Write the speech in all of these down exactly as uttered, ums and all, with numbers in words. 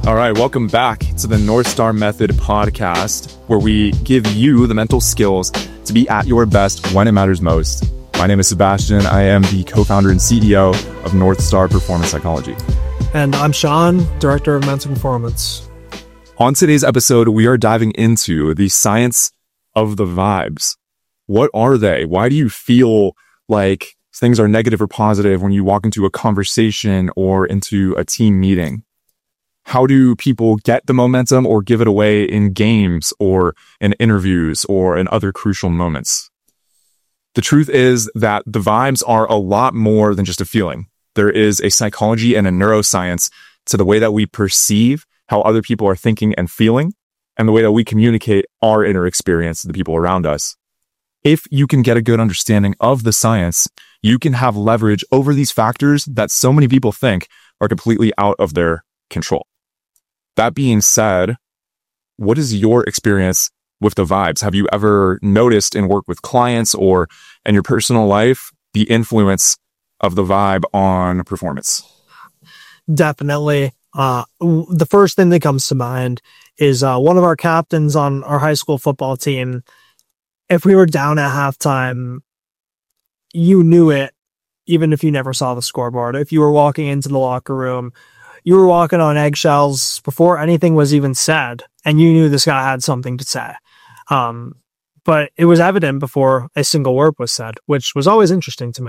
All right, welcome back to the North Star Method podcast, where we give you the mental skills to be at your best when it matters most. My name is Sebastian. I am the co-founder and C E O of North Star Performance Psychology. And I'm Sean, Director of Mental Performance. On today's episode, we are diving into the science of the vibes. What are they? Why do you feel like things are negative or positive when you walk into a conversation or into a team meeting? How do people get the momentum or give it away in games or in interviews or in other crucial moments? The truth is that the vibes are a lot more than just a feeling. There is a psychology and a neuroscience to the way that we perceive how other people are thinking and feeling, and the way that we communicate our inner experience to the people around us. If you can get a good understanding of the science, you can have leverage over these factors that so many people think are completely out of their control. That being said, what is your experience with the vibes? Have you ever noticed in work with clients or in your personal life the influence of the vibe on performance? Definitely. Uh, the first thing that comes to mind is uh, one of our captains on our high school football team. If we were down at halftime, you knew it, even if you never saw the scoreboard. If you were walking into the locker room, you were walking on eggshells before anything was even said, and you knew this guy had something to say. Um, but it was evident before a single word was said, which was always interesting to me.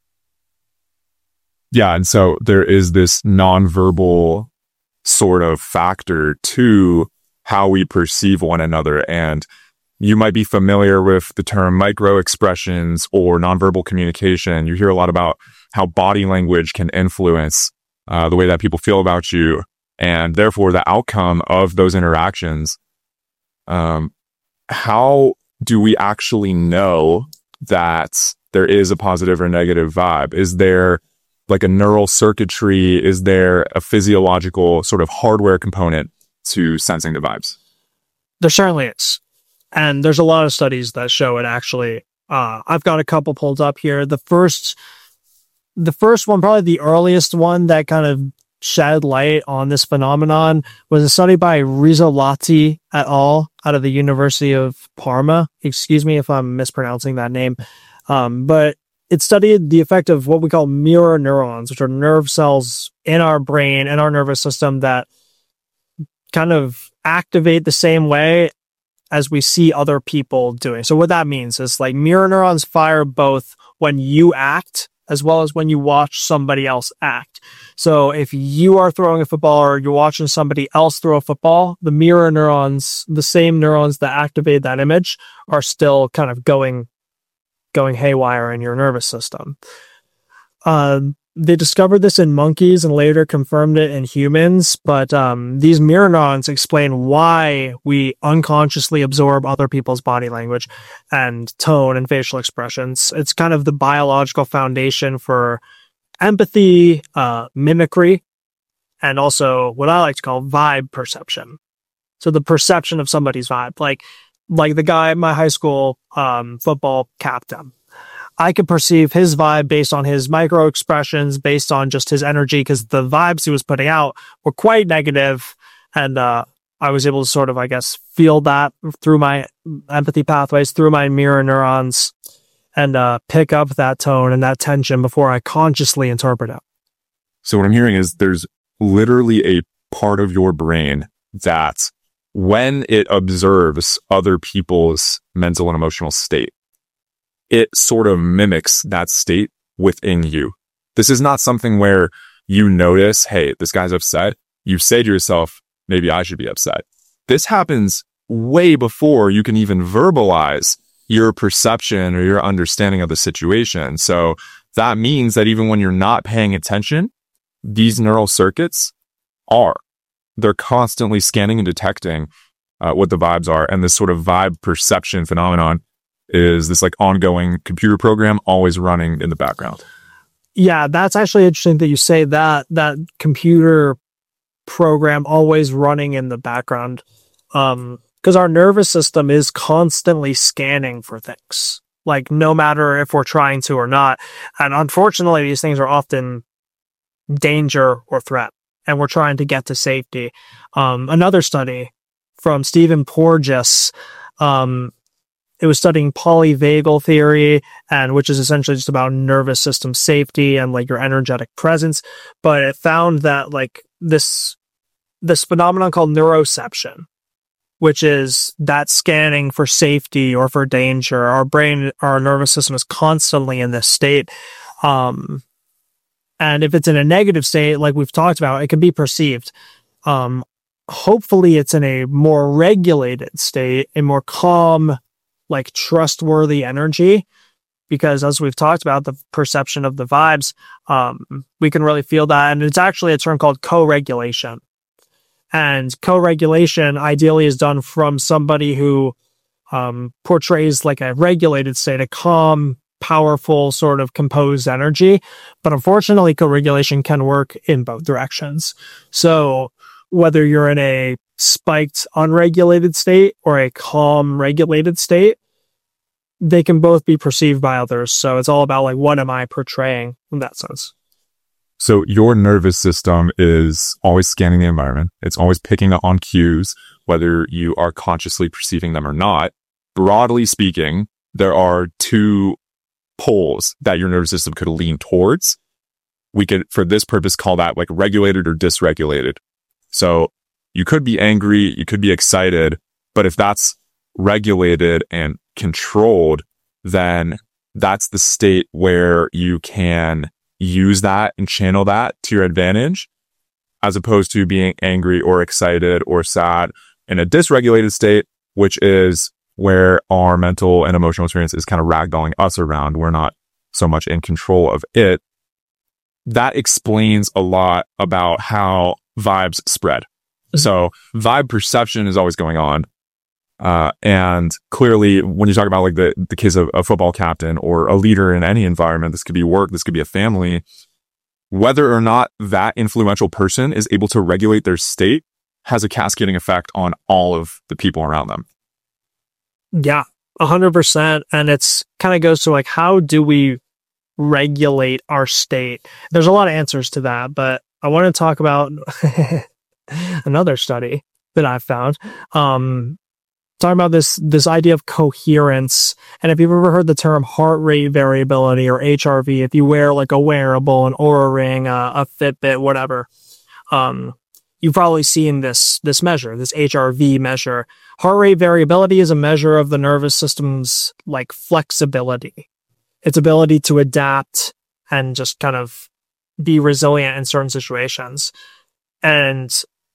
Yeah, and so there is this nonverbal sort of factor to how we perceive one another. And you might be familiar with the term micro expressions or nonverbal communication. You hear a lot about how body language can influence uh, the way that people feel about you, and therefore the outcome of those interactions. Um, how do we actually know that there is a positive or negative vibe? Is there like a neural circuitry? Is there a physiological sort of hardware component to sensing the vibes? There certainly is. And there's a lot of studies that show it actually. Uh, I've got a couple pulled up here. The first, the first one, probably the earliest one that kind of shed light on this phenomenon was a study by Rizzolatti et al. Out of the University of Parma. Excuse me if I'm mispronouncing that name. Um, but it studied the effect of what we call mirror neurons, which are nerve cells in our brain and our nervous system that kind of activate the same way as we see other people doing. So what that means is like mirror neurons fire both when you act as well as when you watch somebody else act. So if you are throwing a football or you're watching somebody else throw a football, the mirror neurons, the same neurons that activate that image, are still kind of going going haywire in your nervous system. Um, they discovered this in monkeys and later confirmed it in humans, but um, these mirror neurons explain why we unconsciously absorb other people's body language and tone and facial expressions. It's kind of the biological foundation for empathy, uh, mimicry, and also what I like to call vibe perception. So the perception of somebody's vibe, like like the guy, my high school um, football captain. I could perceive his vibe based on his micro expressions, based on just his energy, because the vibes he was putting out were quite negative, and uh, I was able to sort of, I guess, feel that through my empathy pathways, through my mirror neurons, and uh, pick up that tone and that tension before I consciously interpret it. So what I'm hearing is there's literally a part of your brain that, when it observes other people's mental and emotional state, it sort of mimics that state within you. This is not something where you notice, hey, this guy's upset. You say to yourself, maybe I should be upset. This happens way before you can even verbalize your perception or your understanding of the situation. So that means that even when you're not paying attention, these neural circuits are. They're constantly scanning and detecting uh, what the vibes are. And this sort of vibe perception phenomenon is this like ongoing computer program always running in the background. Yeah, that's actually interesting that you say that, that computer program always running in the background. Um, because our nervous system is constantly scanning for things, like no matter if we're trying to or not. And unfortunately, these things are often danger or threat. and we're trying to get to safety. Um, another study from Stephen Porges, um, it was studying polyvagal theory, and which is essentially just about nervous system safety and like your energetic presence. But it found that like this, this phenomenon called neuroception, which is that scanning for safety or for danger. Our brain, our nervous system is constantly in this state. Um, and if it's in a negative state, like we've talked about, it can be perceived. Um, hopefully it's in a more regulated state, a more calm, like trustworthy energy, because as we've talked about, the perception of the vibes, um, we can really feel that. And it's actually a term called co-regulation. And co-regulation ideally is done from somebody who um, portrays like a regulated state, a calm, powerful, sort of composed energy. But unfortunately, co-regulation can work in both directions. So whether you're in a spiked, unregulated state or a calm, regulated state, they can both be perceived by others. So it's all about like, what am I portraying in that sense? So your nervous system is always scanning the environment. It's always picking up on cues, whether you are consciously perceiving them or not. Broadly speaking, there are two poles that your nervous system could lean towards. We could, for this purpose, call that like regulated or dysregulated. So you could be angry, you could be excited, but if that's regulated and controlled, then that's the state where you can use that and channel that to your advantage, as opposed to being angry or excited or sad in a dysregulated state, which is where our mental and emotional experience is kind of ragdolling us around. We're not so much in control of it. That explains a lot about how vibes spread. Mm-hmm. So vibe perception is always going on. Uh, and clearly when you talk about like the, the case of a football captain or a leader in any environment, this could be work, this could be a family, whether or not that influential person is able to regulate their state has a cascading effect on all of the people around them. Yeah, a hundred percent. And it's kind of goes to like, how do we regulate our state? There's a lot of answers to that, but I want to talk about another study that I found. Um, Talking about this this idea of coherence. And if you've ever heard the term heart rate variability or H R V, if you wear like a wearable, an Oura Ring, uh, a Fitbit, whatever, um, you've probably seen this this measure, this H R V measure. Heart rate variability is a measure of the nervous system's like flexibility, its ability to adapt and just kind of be resilient in certain situations. And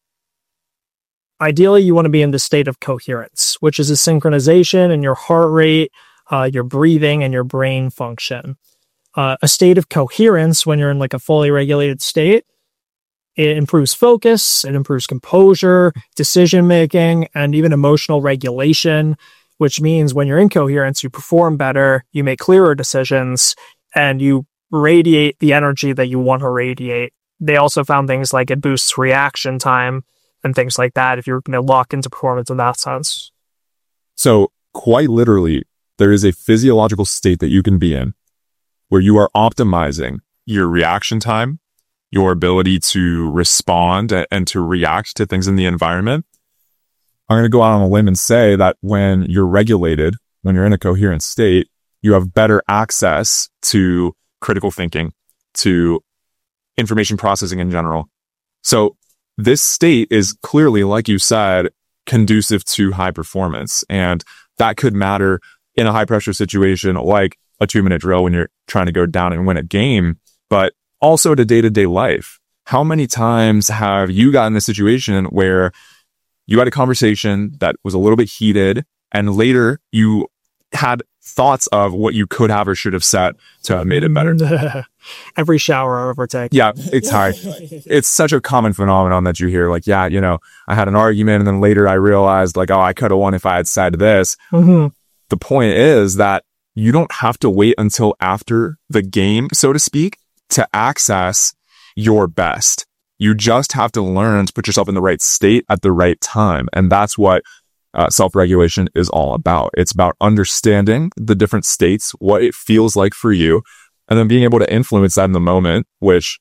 ideally, you want to be in the state of coherence, which is a synchronization in your heart rate, uh, your breathing, and your brain function. Uh, a state of coherence, when you're in like a fully regulated state, it improves focus, it improves composure, decision-making, and even emotional regulation, which means when you're in coherence, you perform better, you make clearer decisions, and you radiate the energy that you want to radiate. They also found things like it boosts reaction time, and things like that, if you're going to lock into performance in that sense. So quite literally, there is a physiological state that you can be in where you are optimizing your reaction time, your ability to respond and to react to things in the environment. I'm going to go out on a limb and say that when you're regulated, when you're in a coherent state, you have better access to critical thinking, to information processing in general. So this state is clearly, like you said, conducive to high performance. And that could matter in a high pressure situation like a two minute drill when you're trying to go down and win a game, but also to day to day life. How many times have you gotten in a situation where you had a conversation that was a little bit heated and later you had thoughts of what you could have or should have said to have made it better? Every shower I ever take. Yeah, it's hard. It's such a common phenomenon that you hear like, yeah, you know, I had an argument and then later I realized like, oh, I could have won if I had said this. Mm-hmm. The point is that you don't have to wait until after the game, so to speak, to access your best. You just have to learn to put yourself in the right state at the right time. And that's what uh, self-regulation is all about. It's about understanding the different states, what it feels like for you, and then being able to influence that in the moment, which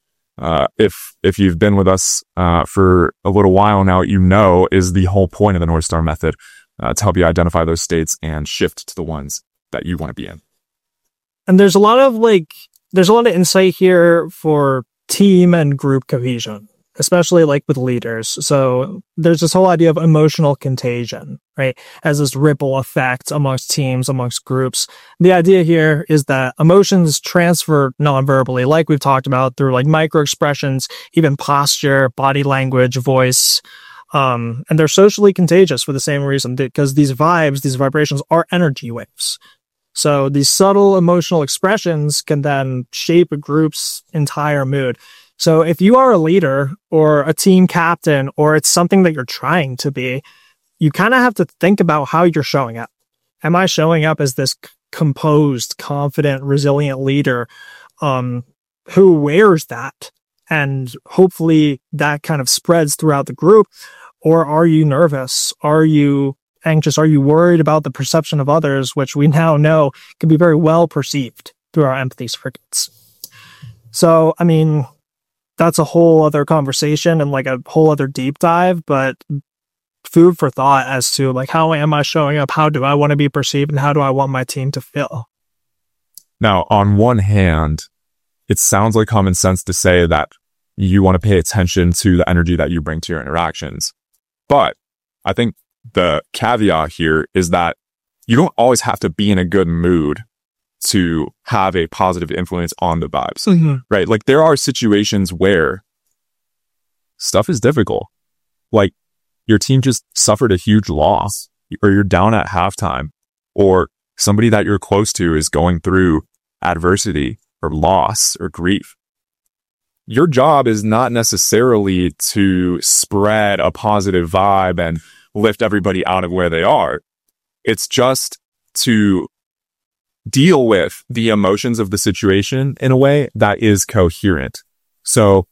uh, if if you've been with us uh, for a little while now, you know is the whole point of the North Star method uh, to help you identify those states and shift to the ones that you want to be in. And there's a lot of like, there's a lot of insight here for team and group cohesion, especially like with leaders. So there's this whole idea of emotional contagion, right? As this ripple effect amongst teams, amongst groups. The idea here is that emotions transfer non-verbally, like we've talked about, through like micro expressions, even posture, body language, voice. Um, and they're socially contagious for the same reason, because these vibes, these vibrations are energy waves. So these subtle emotional expressions can then shape a group's entire mood. So if you are a leader or a team captain, or it's something that you're trying to be, you kind of have to think about how you're showing up. Am I showing up as this c- composed, confident, resilient leader um, who wears that? And hopefully that kind of spreads throughout the group. Or are you nervous? Are you anxious? Are you worried about the perception of others, which we now know can be very well perceived through our empathy circuits? So, I mean, that's a whole other conversation and like a whole other deep dive, but food for thought as to like, how am I showing up? How do I want to be perceived? And how do I want my team to feel? Now, on one hand, it sounds like common sense to say that you want to pay attention to the energy that you bring to your interactions. But I think the caveat here is that you don't always have to be in a good mood to have a positive influence on the vibes, mm-hmm. right? Like there are situations where stuff is difficult. Like your team just suffered a huge loss, or you're down at halftime, or somebody that you're close to is going through adversity or loss or grief. Your job is not necessarily to spread a positive vibe and lift everybody out of where they are. It's just to deal with the emotions of the situation in a way that is coherent. So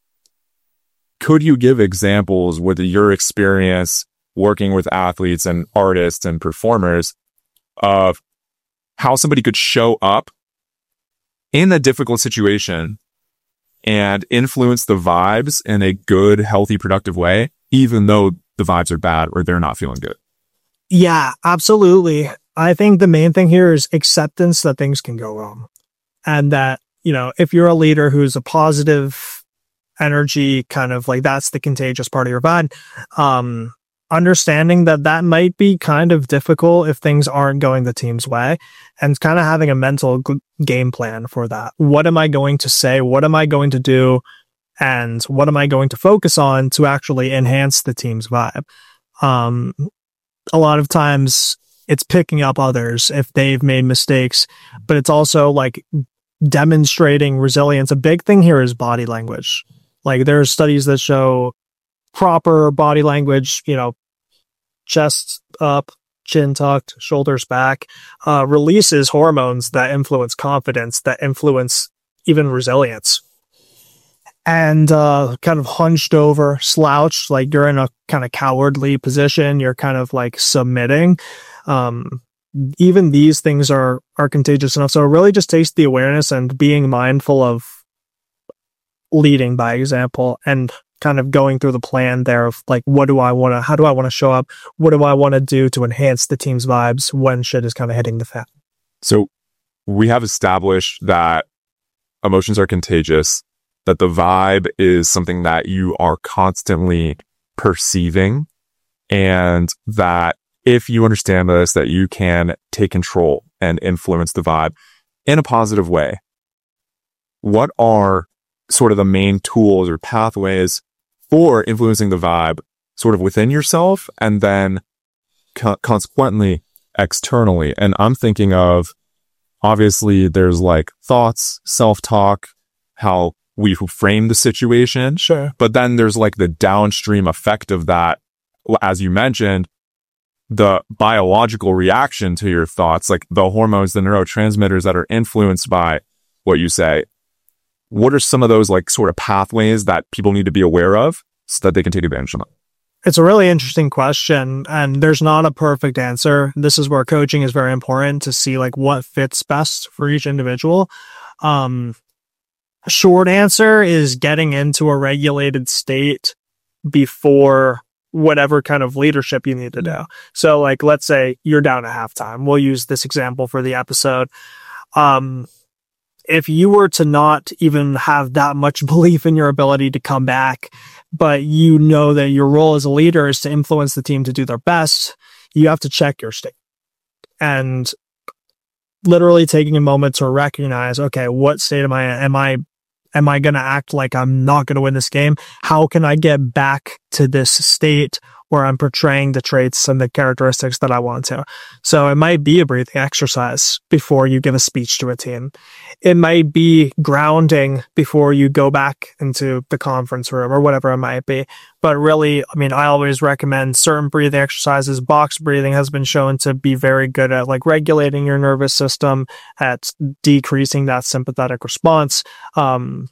could you give examples with your experience working with athletes and artists and performers of how somebody could show up in a difficult situation and influence the vibes in a good, healthy, productive way, even though the vibes are bad or they're not feeling good? Yeah, absolutely. I think the main thing here is acceptance that things can go wrong. And that, you know, if you're a leader who's a positive energy, kind of like that's the contagious part of your vibe, um, understanding that that might be kind of difficult if things aren't going the team's way, and kind of having a mental g- game plan for that. What am I going to say? What am I going to do? And what am I going to focus on to actually enhance the team's vibe? Um, a lot of times it's picking up others if they've made mistakes, but it's also like demonstrating resilience. A big thing here is body language. Like there's studies that show proper body language, you know, chest up, chin tucked, shoulders back, uh, releases hormones that influence confidence, that influence even resilience. And uh, kind of hunched over, slouched, like you're in a kind of cowardly position, you're kind of like submitting. Um, even these things are are contagious enough. So it really just takes the awareness and being mindful of leading by example and kind of going through the plan there of like, what do I want to, how do I want to show up? What do I want to do to enhance the team's vibes when shit is kind of hitting the fan? So we have established that emotions are contagious, that the vibe is something that you are constantly perceiving, and that if you understand this, that you can take control and influence the vibe in a positive way. What are sort of the main tools or pathways for influencing the vibe sort of within yourself and then co- consequently externally? And I'm thinking of, obviously there's like thoughts, self-talk, how we frame the situation. Sure. But then there's like the downstream effect of that, as you mentioned, the biological reaction to your thoughts, like the hormones, the neurotransmitters that are influenced by what you say. What are some of those like sort of pathways that people need to be aware of so that they can take advantage of them? It's a really interesting question, and there's not a perfect answer. This is where coaching is very important to see like what fits best for each individual. Um, short answer is getting into a regulated state before whatever kind of leadership you need to do. So like, let's say you're down at halftime. We'll use this example for the episode. Um, if you were to not even have that much belief in your ability to come back, but you know that your role as a leader is to influence the team to do their best, you have to check your state. And literally taking a moment to recognize, okay, what state am I in? Am I Am I going to act like I'm not going to win this game? How can I get back to this state where I'm portraying the traits and the characteristics that I want to? So it might be a breathing exercise before you give a speech to a team. It might be grounding before you go back into the conference room or whatever it might be. But really, I mean, I always recommend certain breathing exercises. Box breathing has been shown to be very good at like regulating your nervous system, at decreasing that sympathetic response. Um,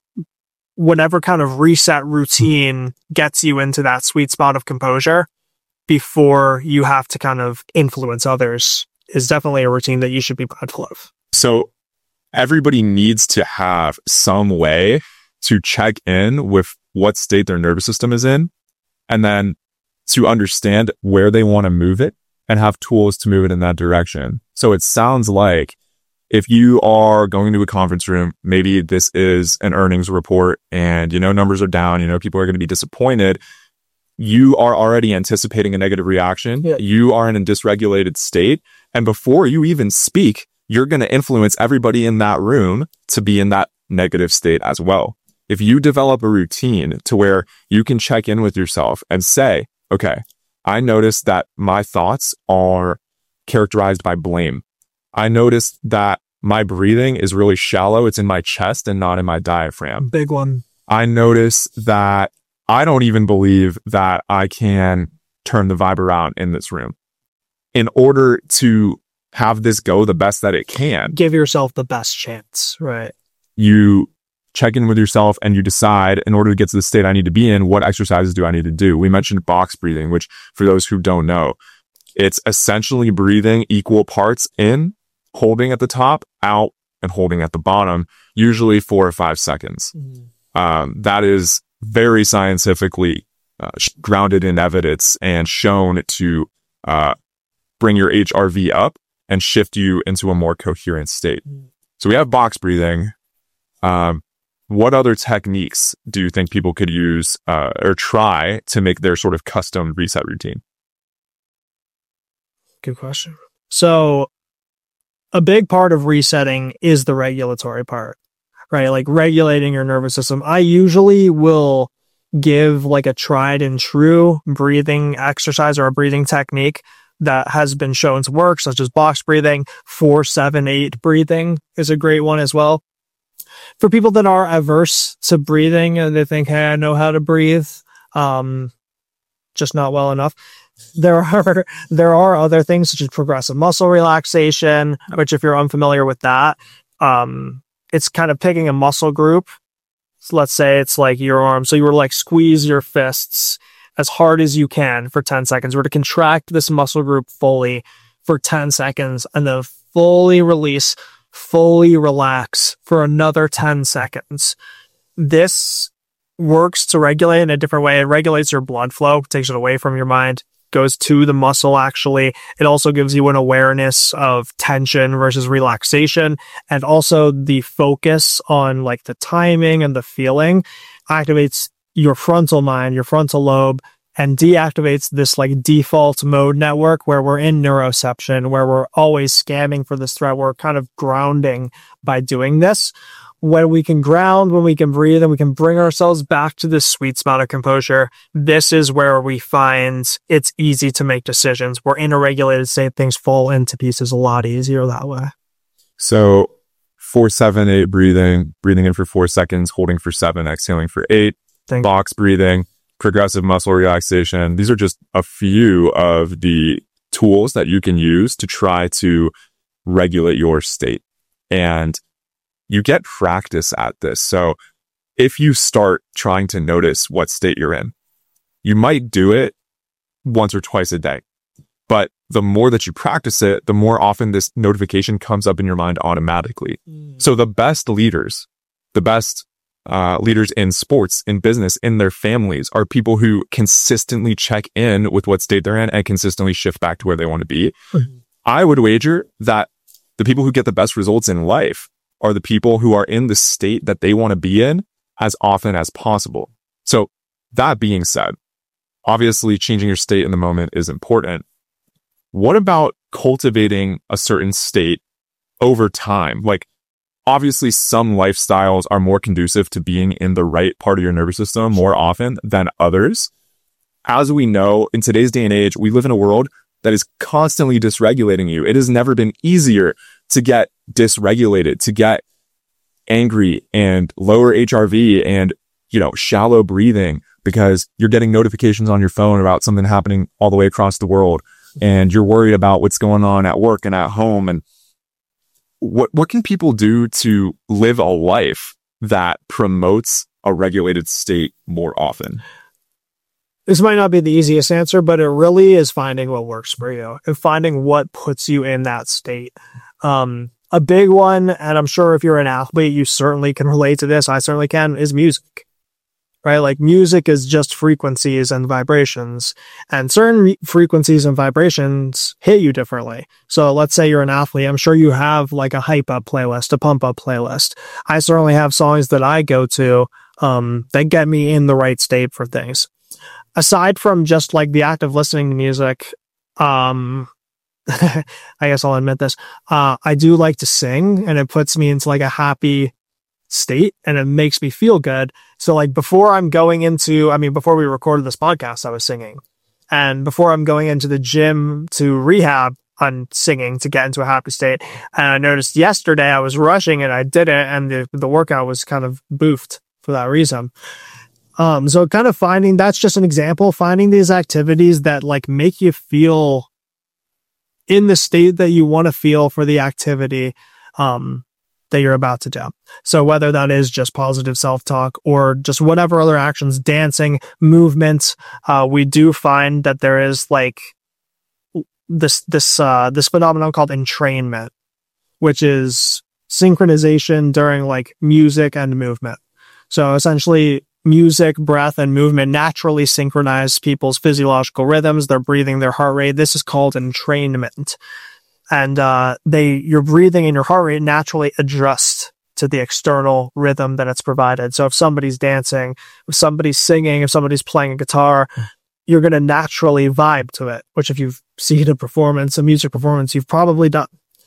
whatever kind of reset routine gets you into that sweet spot of composure before you have to kind of influence others is definitely a routine that you should be mindful of. So everybody needs to have some way to check in with what state their nervous system is in, and then to understand where they want to move it and have tools to move it in that direction. So it sounds like if you are going to a conference room, maybe this is an earnings report and, you know, numbers are down, you know, people are going to be disappointed. You are already anticipating a negative reaction. Yeah. You are in a dysregulated state. And before you even speak, you're going to influence everybody in that room to be in that negative state as well. If you develop a routine to where you can check in with yourself and say, okay, I notice that my thoughts are characterized by blame. I noticed that my breathing is really shallow. It's in my chest and not in my diaphragm. Big one. I notice that I don't even believe that I can turn the vibe around in this room. In order to have this go the best that it can, give yourself the best chance, right? You check in with yourself and you decide, in order to get to the state I need to be in, what exercises do I need to do? We mentioned box breathing, which for those who don't know, it's essentially breathing equal parts in, holding at the top, out, and holding at the bottom, usually four or five seconds. Mm-hmm. Um, that is very scientifically uh, grounded in evidence and shown to uh, bring your H R V up and shift you into a more coherent state. Mm-hmm. So we have box breathing. Um, what other techniques do you think people could use uh, or try to make their sort of custom reset routine? Good question. So a big part of resetting is the regulatory part, right? Like regulating your nervous system. I usually will give like a tried and true breathing exercise or a breathing technique that has been shown to work, such as box breathing. Four, seven, eight breathing is a great one as well. For people that are averse to breathing and they think, hey, I know how to breathe, um, just not well enough. There are there are other things such as progressive muscle relaxation, which if you're unfamiliar with that, um, it's kind of picking a muscle group. So let's say it's like your arm. So you were like squeeze your fists as hard as you can for ten seconds. We're to contract this muscle group fully for ten seconds and then fully release, fully relax for another ten seconds. This works to regulate in a different way. It regulates your blood flow, takes it away from your mind, goes to the muscle actually. It also gives you an awareness of tension versus relaxation, and also the focus on like the timing and the feeling activates your frontal mind, your frontal lobe, and deactivates this like default mode network where we're in neuroception, where we're always scanning for this threat. We're kind of grounding by doing this. When we can ground, when we can breathe, and we can bring ourselves back to this sweet spot of composure, this is where we find it's easy to make decisions. We're in a regulated state. Things fall into pieces a lot easier that way. So four, seven, eight breathing, breathing in for four seconds, holding for seven, exhaling for eight, Thank box breathing, progressive muscle relaxation. These are just a few of the tools that you can use to try to regulate your state. And you get practice at this. So if you start trying to notice what state you're in, you might do it once or twice a day. But the more that you practice it, the more often this notification comes up in your mind automatically. Mm. So the best leaders The best uh, leaders in sports, in business, in their families are people who consistently check in with what state they're in and consistently shift back to where they want to be. Mm-hmm. I would wager that the people who get the best results in life are the people who are in the state that they want to be in as often as possible. So that being said, obviously changing your state in the moment is important. What about cultivating a certain state over time? Like, obviously some lifestyles are more conducive to being in the right part of your nervous system more often than others. As we know, in today's day and age, we live in a world that is constantly dysregulating you. It has never been easier to get dysregulated, to get angry and lower H R V and, you know, shallow breathing because you're getting notifications on your phone about something happening all the way across the world. And you're worried about what's going on at work and at home. And what, what can people do to live a life that promotes a regulated state more often? This might not be the easiest answer, but it really is finding what works for you and finding what puts you in that state. Um, a big one, and I'm sure if you're an athlete, you certainly can relate to this. I certainly can, is music, right? Like music is just frequencies and vibrations, and certain re- frequencies and vibrations hit you differently. So let's say you're an athlete. I'm sure you have like a hype up playlist, a pump up playlist. I certainly have songs that I go to, um, that get me in the right state for things. Aside from just like the act of listening to music, um, I guess I'll admit this, uh, I do like to sing, and it puts me into like a happy state and it makes me feel good. So like before I'm going into, I mean, before we recorded this podcast, I was singing, and before I'm going into the gym to rehab, I'm singing to get into a happy state. And I noticed yesterday I was rushing and I did it, and the, the workout was kind of boofed for that reason. Um, so kind of finding, that's just an example, finding these activities that like make you feel in the state that you want to feel for the activity, um, that you're about to do. So whether that is just positive self-talk or just whatever other actions, dancing, movement, uh, we do find that there is like this, this, uh, this phenomenon called entrainment, which is synchronization during like music and movement. So essentially, music, breath, and movement naturally synchronize people's physiological rhythms, their breathing, their heart rate. This is called entrainment. And uh, they, your breathing and your heart rate naturally adjust to the external rhythm that it's provided. So if somebody's dancing, if somebody's singing, if somebody's playing a guitar, you're going to naturally vibe to it, which if you've seen a performance, a music performance, you've probably done.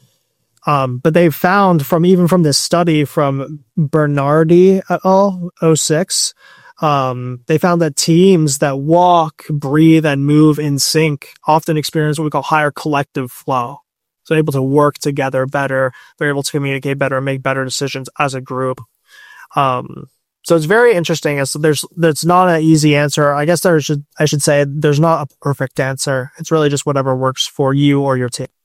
Um, but they've found from even from this study from Bernardi et al. oh six, um, they found that teams that walk, breathe, and move in sync often experience what we call higher collective flow. So they're able to work together better. They're able to communicate better and make better decisions as a group. Um, so it's very interesting. As there's, there's not an easy answer. I guess there should, I should say there's not a perfect answer. It's really just whatever works for you or your team.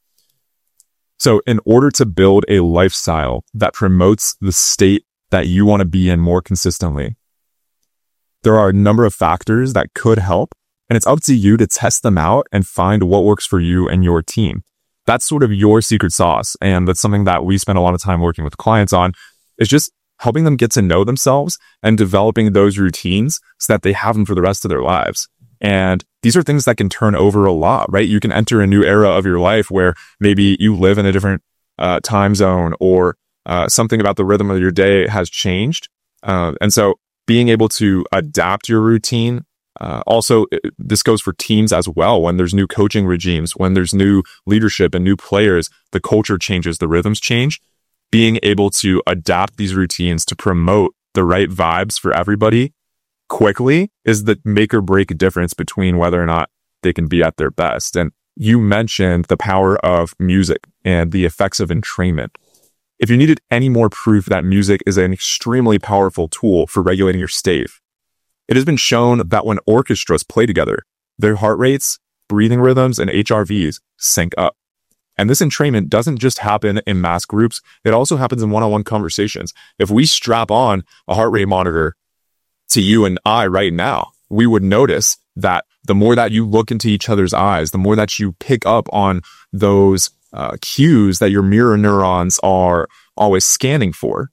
So in order to build a lifestyle that promotes the state that you want to be in more consistently, there are a number of factors that could help, and it's up to you to test them out and find what works for you and your team. That's sort of your secret sauce. And that's something that we spend a lot of time working with clients on, is just helping them get to know themselves and developing those routines so that they have them for the rest of their lives. And these are things that can turn over a lot, right? You can enter a new era of your life where maybe you live in a different uh, time zone, or uh, something about the rhythm of your day has changed. Uh, and so being able to adapt your routine, uh, also, this goes for teams as well. When there's new coaching regimes, when there's new leadership and new players, the culture changes, the rhythms change. Being able to adapt these routines to promote the right vibes for everybody quickly is the make or break difference between whether or not they can be at their best. And you mentioned the power of music and the effects of entrainment. If you needed any more proof that music is an extremely powerful tool for regulating your state, it has been shown that when orchestras play together, their heart rates, breathing rhythms, and H R Vs sync up. And this entrainment doesn't just happen in mass groups. It also happens in one-on-one conversations. If we strap on a heart rate monitor to you and I right now, we would notice that the more that you look into each other's eyes, the more that you pick up on those uh, cues that your mirror neurons are always scanning for,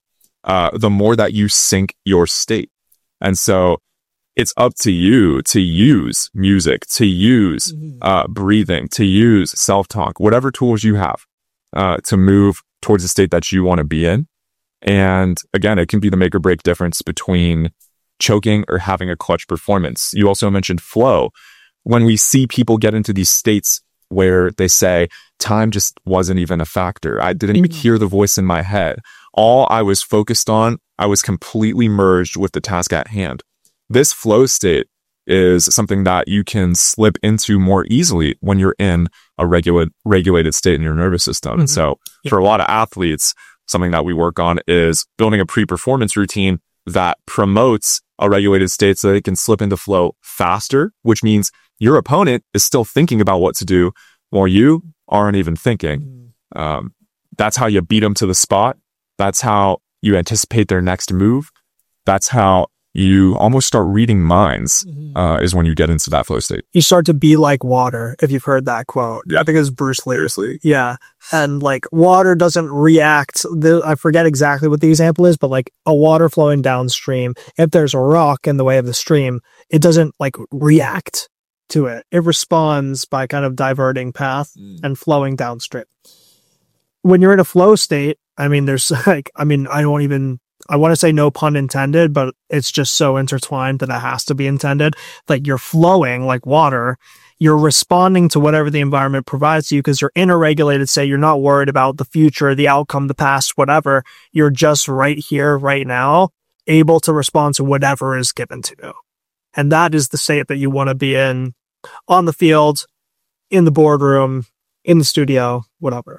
uh, the more that you sync your state. And so it's up to you to use music, to use uh, breathing, to use self-talk, whatever tools you have uh, to move towards the state that you want to be in. And again, it can be the make or break difference between choking or having a clutch performance. You also mentioned flow. When we see people get into these states where they say, time just wasn't even a factor. I didn't even hear the voice in my head. All I was focused on, I was completely merged with the task at hand. This flow state is something that you can slip into more easily when you're in a regulated regulated state in your nervous system. Mm-hmm. And so yeah. for a lot of athletes, something that we work on is building a pre-performance routine that promotes a regulated state so they can slip into flow faster, which means your opponent is still thinking about what to do while you aren't even thinking. Um, that's how you beat them to the spot. That's how you anticipate their next move. That's how you almost start reading minds, uh, is when you get into that flow state. You start to be like water, if you've heard that quote. I think it's Bruce Lee. Seriously. Yeah. And like water doesn't react. The, I forget exactly what the example is, but like a water flowing downstream, if there's a rock in the way of the stream, it doesn't like react to it. It responds by kind of diverting path mm. and flowing downstream. When you're in a flow state, I mean, there's like, I mean, I don't even, I want to say no pun intended, but it's just so intertwined that it has to be intended. Like you're flowing like water. You're responding to whatever the environment provides you because you're in a regulated state. You're not worried about the future, the outcome, the past, whatever. You're just right here, right now, able to respond to whatever is given to you. And that is the state that you want to be in on the field, in the boardroom, in the studio, whatever.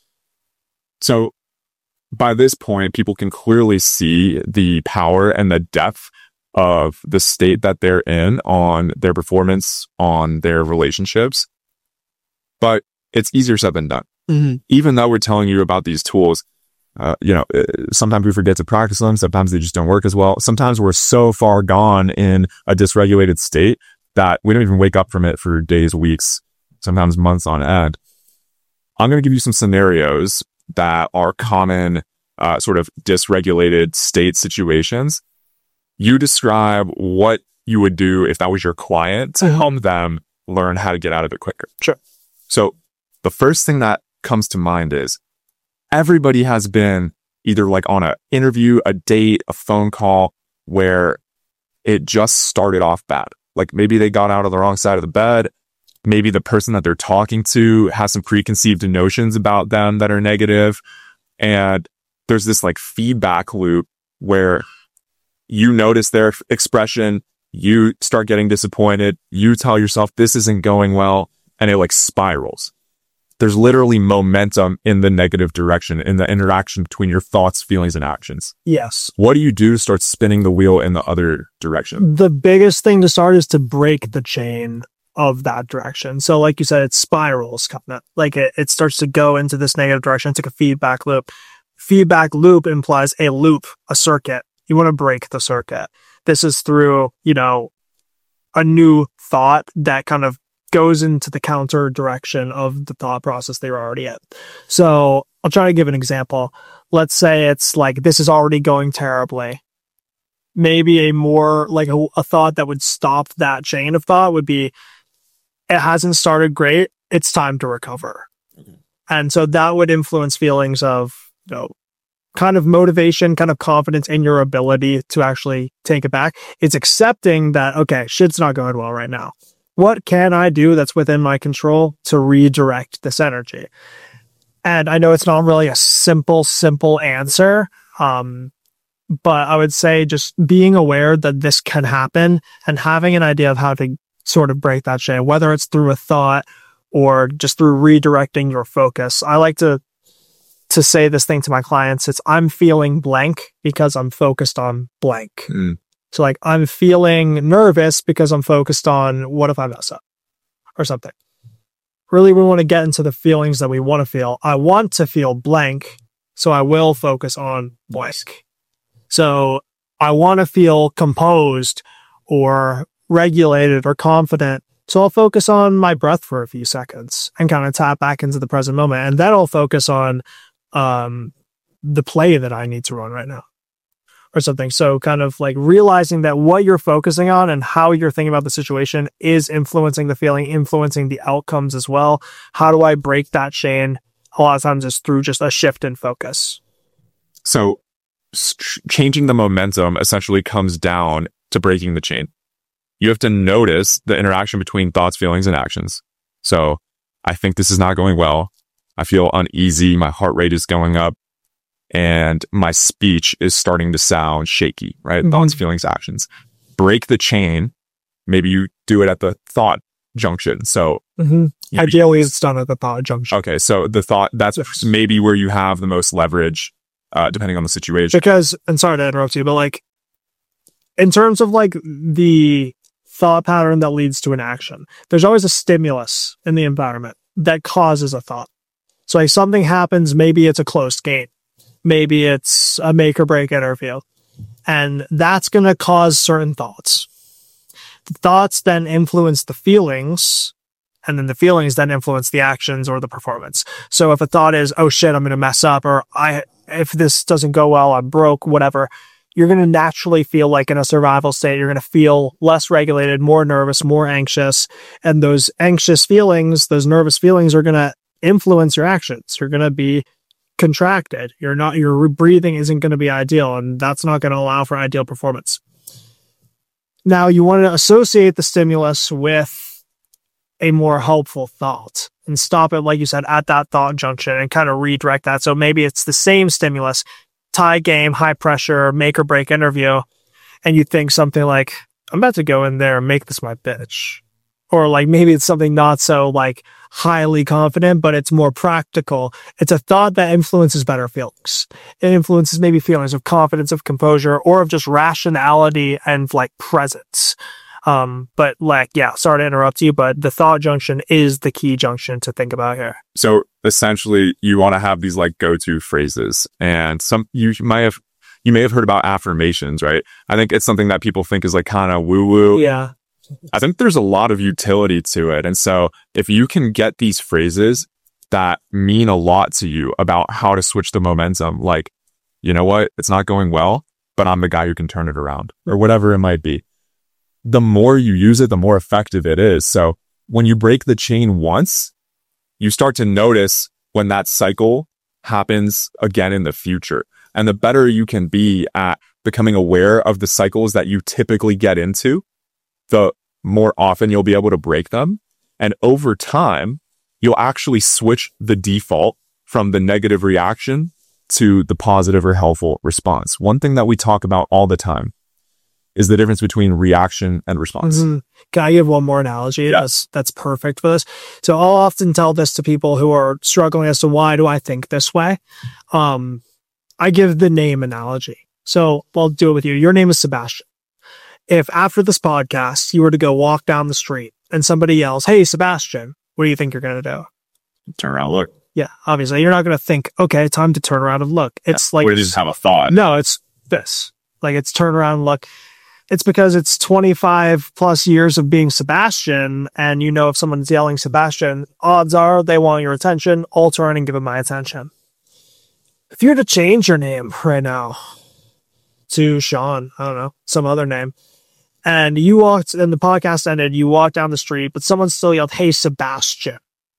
So by this point, people can clearly see the power and the depth of the state that they're in on their performance, on their relationships. But it's easier said than done. Mm-hmm. Even though we're telling you about these tools, uh, you know, sometimes we forget to practice them. Sometimes they just don't work as well. Sometimes we're so far gone in a dysregulated state that we don't even wake up from it for days, weeks, sometimes months on end. I'm going to give you some scenarios that are common uh, sort of dysregulated state situations. You describe what you would do if that was your client to help them learn how to get out of it quicker. Sure. So the first thing that comes to mind is everybody has been either like on an interview, a date, a phone call where it just started off bad. Like maybe they got out of the wrong side of the bed. Maybe the person that they're talking to has some preconceived notions about them that are negative. And there's this like feedback loop where you notice their expression, you start getting disappointed, you tell yourself this isn't going well, and it like spirals. There's literally momentum in the negative direction, in the interaction between your thoughts, feelings, and actions. Yes. What do you do to start spinning the wheel in the other direction? The biggest thing to start is to break the chain of that direction. So like you said, it spirals, kind of like it, it starts to go into this negative direction. It's like a feedback loop. Feedback loop implies a loop, a circuit. You want to break the circuit. This is through, you know, a new thought that kind of goes into the counter direction of the thought process they were already in. So I'll try to give an example. Let's say it's like, this is already going terribly. Maybe a more like a, a thought that would stop that chain of thought would be, it hasn't started great. It's time to recover. Okay. And so that would influence feelings of, you know, kind of motivation, kind of confidence in your ability to actually take it back. It's accepting that, okay, shit's not going well right now. What can I do that's within my control to redirect this energy? And I know it's not really a simple, simple answer. Um, but I would say just being aware that this can happen and having an idea of how to sort of break that chain, whether it's through a thought or just through redirecting your focus. I like to to say this thing to my clients. It's I'm feeling blank because I'm focused on blank. Mm. So like I'm feeling nervous because I'm focused on what if I mess up or something. Really, we want to get into the feelings that we want to feel. I want to feel blank, so I will focus on blank. So I want to feel composed or regulated or confident. So I'll focus on my breath for a few seconds and kind of tap back into the present moment. And then I'll focus on um, the play that I need to run right now. or something. So kind of like realizing that what you're focusing on and how you're thinking about the situation is influencing the feeling, influencing the outcomes as well. How do I break that chain? A lot of times it's through just a shift in focus. So changing the momentum essentially comes down to breaking the chain. You have to notice the interaction between thoughts, feelings, and actions. So I think this is not going well. I feel uneasy. My heart rate is going up and my speech is starting to sound shaky, right? Mm-hmm. Thoughts, feelings, actions. Break the chain. Maybe you do it at the thought junction. So mm-hmm. ideally it's done at the thought junction. Okay. So the thought, that's maybe where you have the most leverage, uh, depending on the situation. Because, and sorry to interrupt you, but like in terms of like the thought pattern that leads to an action, there's always a stimulus in the environment that causes a thought. So like something happens, maybe it's a closed gate, maybe it's a make or break interview, and that's going to cause certain thoughts. The thoughts then influence the feelings, and then the feelings then influence the actions or the performance. So if a thought is, oh shit, I'm going to mess up, or I, if this doesn't go well, I'm broke, whatever, you're going to naturally feel like in a survival state, you're going to feel less regulated, more nervous, more anxious. And those anxious feelings, those nervous feelings are going to influence your actions. You're going to be contracted. You're not, your breathing isn't going to be ideal, and that's not going to allow for ideal performance. Now you want to associate the stimulus with a more helpful thought and stop it, like you said, at that thought junction and kind of redirect that. So maybe it's the same stimulus, tie game, high pressure, make or break interview, and you think something like, I'm about to go in there and make this my bitch. Or like maybe it's something not so like highly confident, but it's more practical. It's a thought that influences better feelings. It influences maybe feelings of confidence, of composure, or of just rationality and like presence. Um, but like, yeah, sorry to interrupt you, but the thought junction is the key junction to think about here. So essentially you want to have these like go-to phrases, and some, you might have, you may have heard about affirmations, right? I think it's something that people think is like kind of woo-woo. Yeah. I think there's a lot of utility to it. And so if you can get these phrases that mean a lot to you about how to switch the momentum, like, you know what, it's not going well, but I'm the guy who can turn it around, or whatever it might be. The more you use it, the more effective it is. So when you break the chain once, you start to notice when that cycle happens again in the future. And the better you can be at becoming aware of the cycles that you typically get into, the more often you'll be able to break them. And over time, you'll actually switch the default from the negative reaction to the positive or helpful response. One thing that we talk about all the time is the difference between reaction and response. Mm-hmm. Can I give one more analogy? Yeah. That's, that's perfect for this. So I'll often tell this to people who are struggling as to why do I think this way? Um, I give the name analogy. So I'll do it with you. Your name is Sebastian. If after this podcast, you were to go walk down the street and somebody yells, hey, Sebastian, what do you think you're going to do? Turn around, look. Yeah, obviously. You're not going to think, okay, time to turn around and look. It's yeah. like... Or you just have a thought. No, it's this. Like, it's turn around and look. It's because it's twenty-five plus years of being Sebastian, and you know if someone's yelling Sebastian, odds are they want your attention. I'll turn and give them my attention. If you were to change your name right now to Sean, I don't know, some other name, and you walked, and the podcast ended, you walked down the street, but someone still yelled, hey, Sebastian.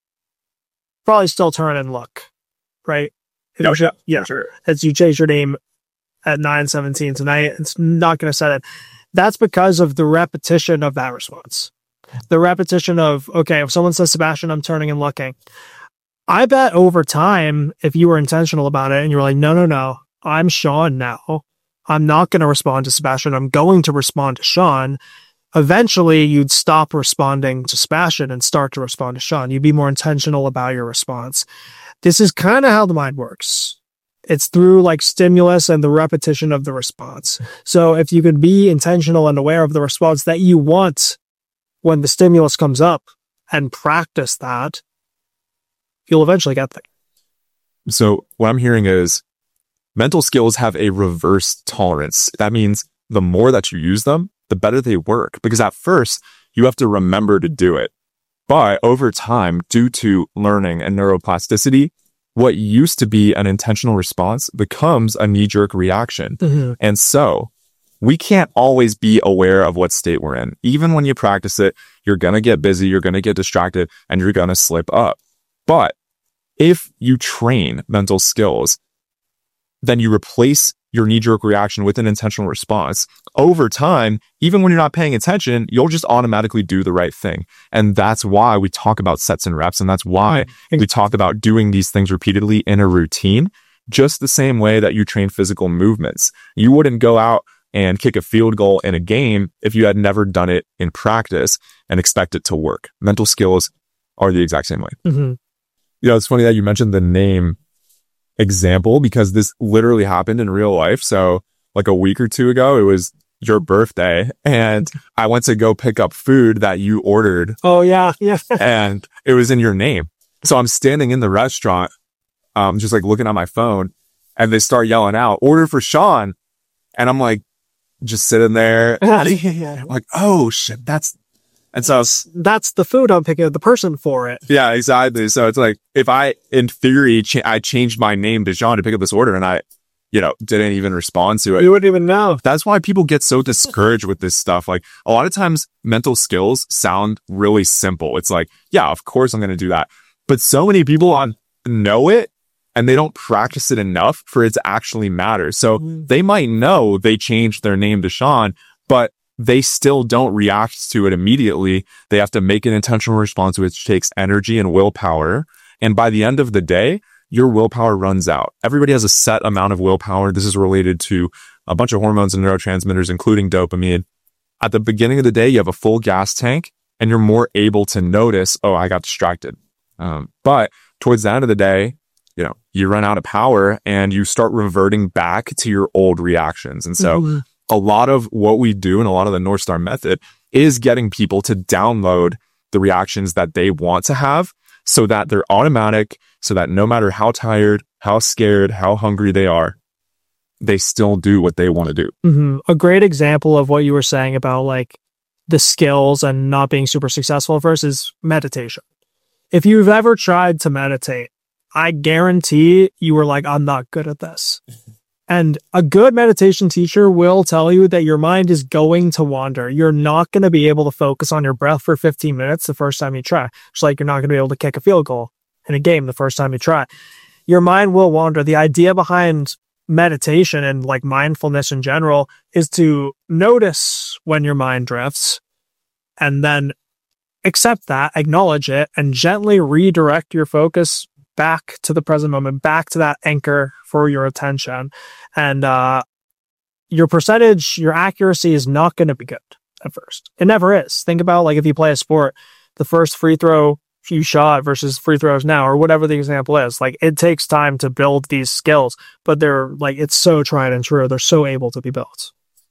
Probably still turn and look, right? No, sure. Yeah, sure. As you change your name at nine seventeen tonight, it's not going to set it. That's because of the repetition of that response. The repetition of, okay, if someone says Sebastian, I'm turning and looking. I bet over time, if you were intentional about it and you were like, no, no, no, I'm Sean now. I'm not going to respond to Sebastian. I'm going to respond to Sean. Eventually, you'd stop responding to Sebastian and start to respond to Sean. You'd be more intentional about your response. This is kind of how the mind works. It's through like stimulus and the repetition of the response. So if you can be intentional and aware of the response that you want when the stimulus comes up and practice that, you'll eventually get there. So what I'm hearing is mental skills have a reverse tolerance. That means the more that you use them, the better they work. Because at first, you have to remember to do it. But over time, due to learning and neuroplasticity, what used to be an intentional response becomes a knee-jerk reaction. Mm-hmm. And so we can't always be aware of what state we're in. Even when you practice it, you're going to get busy, you're going to get distracted, and you're going to slip up. But if you train mental skills, then you replace your knee-jerk reaction with an intentional response. Over time, even when you're not paying attention, you'll just automatically do the right thing. And that's why we talk about sets and reps. And that's why we talk about doing these things repeatedly in a routine, just the same way that you train physical movements. You wouldn't go out and kick a field goal in a game if you had never done it in practice and expect it to work. Mental skills are the exact same way. Mm-hmm. You know, it's funny that you mentioned the name example because this literally happened in real life. So like a week or two ago, it was your birthday and I went to go pick up food that you ordered. Oh yeah. Yeah. And it was in your name. So I'm standing in the restaurant, um, just like looking at my phone and they start yelling out, order for Sean. And I'm like, just sitting there yeah. like, oh shit, that's, and so that's the food I'm picking up, the person for it. Yeah, exactly. So it's like, if I, in theory, ch- I changed my name to Sean to pick up this order and I, you know, didn't even respond to it. You wouldn't even know. That's why people get so discouraged with this stuff. Like a lot of times mental skills sound really simple. It's like, yeah, of course I'm going to do that. But so many people on know it and they don't practice it enough for it to actually matter. So mm-hmm. they might know they changed their name to Sean, but they still don't react to it immediately. They have to make an intentional response, which takes energy and willpower. And by the end of the day, your willpower runs out. Everybody has a set amount of willpower. This is related to a bunch of hormones and neurotransmitters, including dopamine. At the beginning of the day, you have a full gas tank and you're more able to notice, oh, I got distracted. Um, but towards the end of the day, you know, you run out of power and you start reverting back to your old reactions. And so mm-hmm. a lot of what we do and a lot of the North Star method is getting people to download the reactions that they want to have so that they're automatic, so that no matter how tired, how scared, how hungry they are, they still do what they want to do. Mm-hmm. A great example of what you were saying about like the skills and not being super successful versus meditation. If you've ever tried to meditate, I guarantee you were like, I'm not good at this. And a good meditation teacher will tell you that your mind is going to wander. You're not going to be able to focus on your breath for fifteen minutes the first time you try. It's like you're not going to be able to kick a field goal in a game the first time you try. Your mind will wander. The idea behind meditation and like mindfulness in general is to notice when your mind drifts and then accept that, acknowledge it, and gently redirect your focus back to the present moment, back to that anchor for your attention. And uh, your percentage, your accuracy is not going to be good at first. It never is. Think about like if you play a sport, the first free throw you shot versus free throws now, or whatever the example is. Like it takes time to build these skills, but they're like, it's so tried and true. They're so able to be built.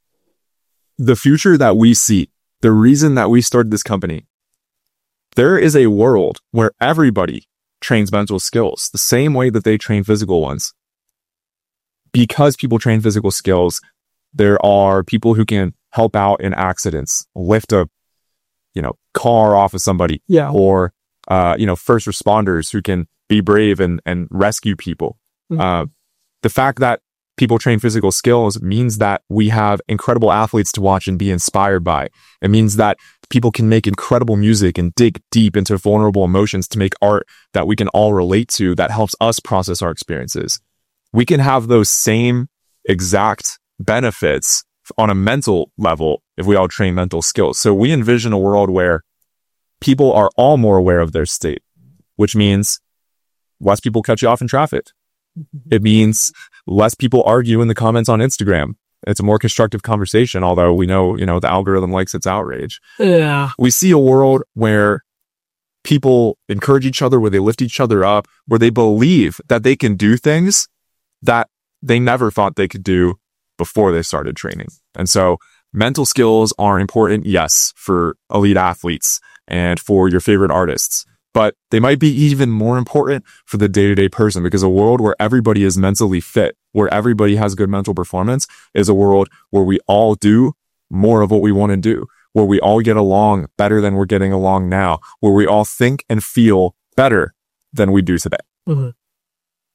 The future that we see, the reason that we started this company, there is a world where everybody trains mental skills the same way that they train physical ones. Because people train physical skills, there are people who can help out in accidents, lift a, you know, car off of somebody, yeah, or uh, you know, first responders who can be brave and and rescue people. Mm-hmm. Uh, the fact that people train physical skills means that we have incredible athletes to watch and be inspired by. It means that people can make incredible music and dig deep into vulnerable emotions to make art that we can all relate to that helps us process our experiences. We can have those same exact benefits on a mental level if we all train mental skills. So we envision a world where people are all more aware of their state, which means less people cut you off in traffic. It means less people argue in the comments on Instagram. It's a more constructive conversation, although we know, you know, the algorithm likes its outrage. Yeah. We see a world where people encourage each other, where they lift each other up, where they believe that they can do things that they never thought they could do before they started training. And so mental skills are important, yes, for elite athletes and for your favorite artists. But they might be even more important for the day-to-day person, because a world where everybody is mentally fit, where everybody has good mental performance, is a world where we all do more of what we want to do, where we all get along better than we're getting along now, where we all think and feel better than we do today. Mm-hmm.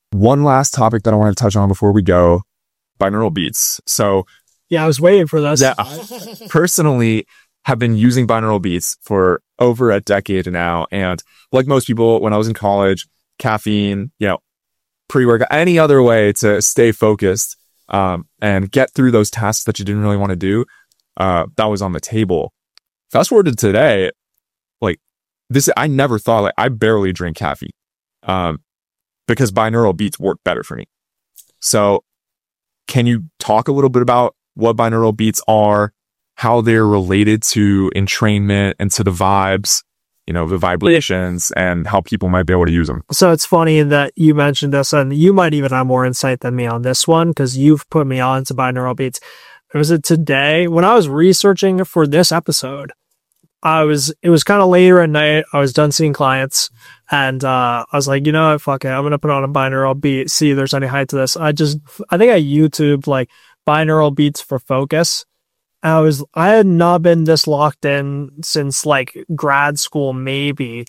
One last topic that I want to touch on before we go, binaural beats. So Yeah, I was waiting for this. yeah, personally have been using binaural beats for over a decade now. And like most people, when I was in college, caffeine, you know, pre-workout, any other way to stay focused um, and get through those tasks that you didn't really want to do, uh, that was on the table. Fast forward to today, like this, I never thought, like I barely drink caffeine um, because binaural beats work better for me. So can you talk a little bit about what binaural beats are, how they're related to entrainment and to the vibes, you know, the vibrations, and how people might be able to use them? So it's funny that you mentioned this, and you might even have more insight than me on this one because you've put me on to binaural beats. Was it today when I was researching for this episode? I was, it was kind of later at night. I was done seeing clients and, uh, I was like, you know what, fuck it. I'm going to put on a binaural beat, see if there's any height to this. I just, I think I YouTube like binaural beats for focus. And I was, I had not been this locked in since like grad school, maybe.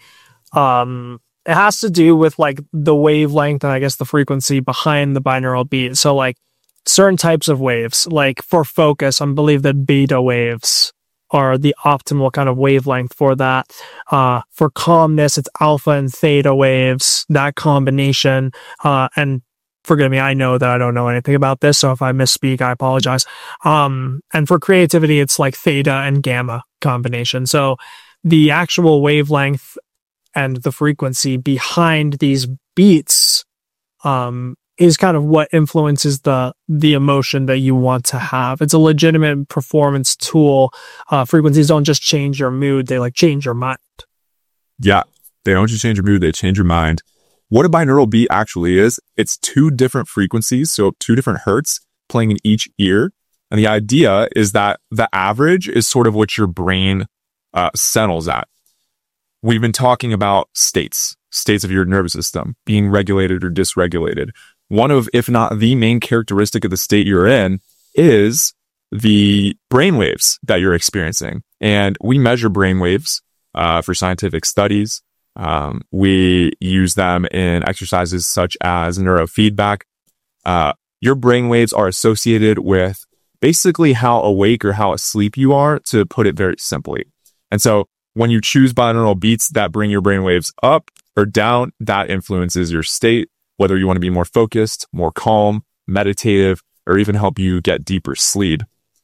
Um, it has to do with like the wavelength and I guess the frequency behind the binaural beat. So like certain types of waves, like for focus, I believe that beta waves are the optimal kind of wavelength for that. Uh, for calmness, it's alpha and theta waves, that combination. Uh, and forgive me, I know that I don't know anything about this, so if I misspeak, I apologize. Um, and for creativity, it's like theta and gamma combination. So the actual wavelength and the frequency behind these beats, um, is kind of what influences the the emotion that you want to have. It's a legitimate performance tool. Uh, frequencies don't just change your mood; they like change your mind. Yeah, they don't just change your mood; they change your mind. What a binaural beat actually is, it's two different frequencies, so two different hertz playing in each ear. And the idea is that the average is sort of what your brain uh, settles at. We've been talking about states, states of your nervous system being regulated or dysregulated. One of, if not the main characteristic of the state you're in is the brainwaves that you're experiencing. And we measure brainwaves uh, for scientific studies. Um, we use them in exercises such as neurofeedback. Uh, your brainwaves are associated with basically how awake or how asleep you are, to put it very simply. And so when you choose binaural beats that bring your brainwaves up or down, that influences your state, whether you want to be more focused, more calm, meditative, or even help you get deeper sleep.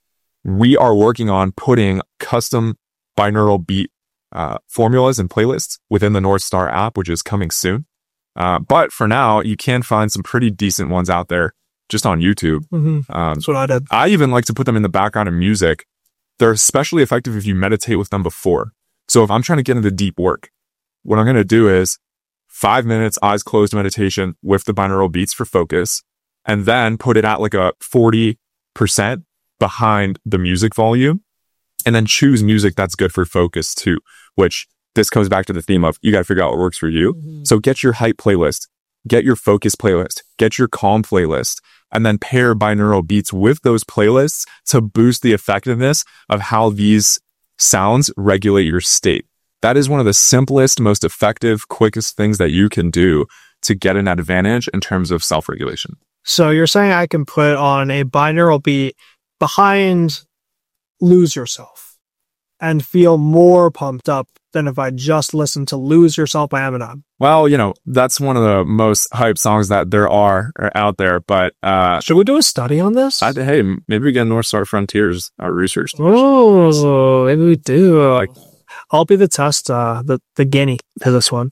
We are working on putting custom binaural beat uh, formulas and playlists within the North Star app, which is coming soon. Uh, but for now, you can find some pretty decent ones out there just on YouTube. Mm-hmm. Um, That's what I did. I even like to put them in the background of music. They're especially effective if you meditate with them before. So if I'm trying to get into deep work, what I'm going to do is five minutes, eyes closed meditation with the binaural beats for focus, and then put it at like a forty percent behind the music volume, and then choose music that's good for focus too, which this comes back to the theme of you got to figure out what works for you. Mm-hmm. So get your hype playlist, get your focus playlist, get your calm playlist, and then pair binaural beats with those playlists to boost the effectiveness of how these sounds regulate your state. That is one of the simplest, most effective, quickest things that you can do to get an advantage in terms of self-regulation. So you're saying I can put on a binaural beat behind Lose Yourself and feel more pumped up than if I just listened to Lose Yourself by Eminem? Well, you know, that's one of the most hype songs that there are out there, but... Uh, Should we do a study on this? I, hey, maybe we get North Star Frontiers, our research. Oh, maybe we do. Like, I'll be the test, uh, the, the guinea to this one.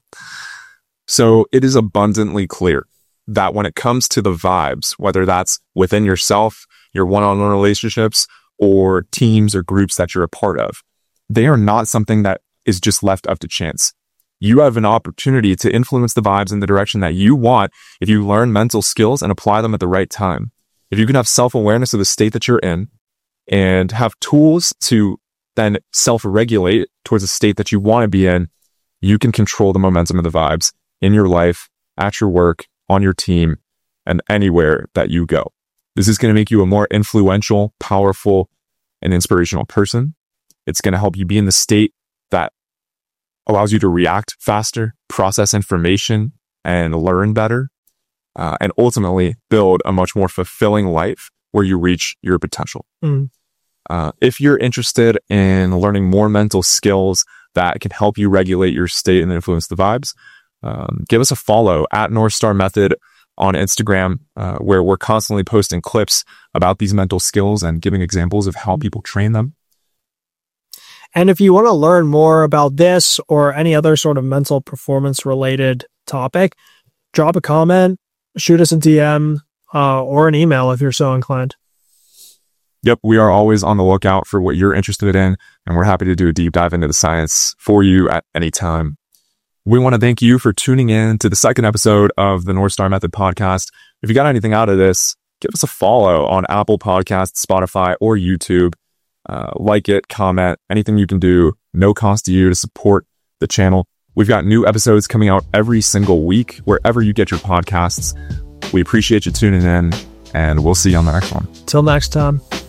So it is abundantly clear that when it comes to the vibes, whether that's within yourself, your one-on-one relationships, or teams or groups that you're a part of, they are not something that is just left up to chance. You have an opportunity to influence the vibes in the direction that you want if you learn mental skills and apply them at the right time. If you can have self-awareness of the state that you're in and have tools to then self-regulate towards a state that you want to be in, you can control the momentum of the vibes in your life, at your work, on your team, and anywhere that you go. This is going to make you a more influential, powerful, and inspirational person. It's going to help you be in the state that allows you to react faster, process information, and learn better. uh, and ultimately build a much more fulfilling life where you reach your potential. Mm. Uh, if you're interested in learning more mental skills that can help you regulate your state and influence the vibes, um, give us a follow at North Star Method on Instagram, uh, where we're constantly posting clips about these mental skills and giving examples of how people train them. And if you want to learn more about this or any other sort of mental performance related topic, drop a comment, shoot us a D M, uh, or an email if you're so inclined. Yep, we are always on the lookout for what you're interested in, and we're happy to do a deep dive into the science for you at any time. We want to thank you for tuning in to the second episode of the North Star Method podcast. If you got anything out of this, give us a follow on Apple Podcasts, Spotify, or YouTube. Uh, like it, comment, anything you can do, no cost to you to support the channel. We've got new episodes coming out every single week, wherever you get your podcasts. We appreciate you tuning in, and we'll see you on the next one. Till next time.